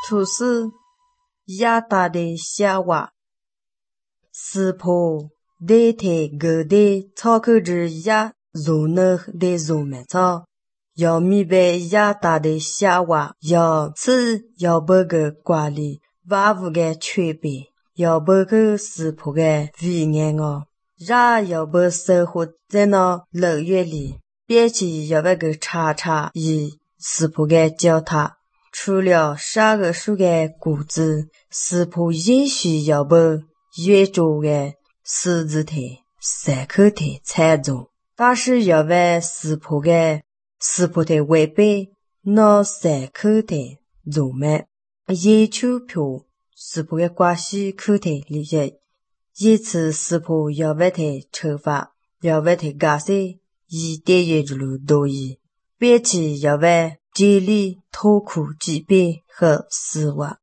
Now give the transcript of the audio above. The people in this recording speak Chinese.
处事亚达的夏娃，斯婆的太哥的草口之亚如呢的如没草，要米白亚达的夏娃，要吃要不个管理娃屋个区别，要不个斯婆个语言哦，让要不生活在那乐园里，别去要不个查查以斯婆个教他。除了3个数的谷子，斯婆也许要不越做的狮子腿、3口腿踩中，但是要为斯婆腿违背那3口腿中没，也就票斯婆的关系口腿理解，因此斯婆要为他惩罚，要为他感谢，一点也之路多一，别去要为这里痛苦疾病和死亡。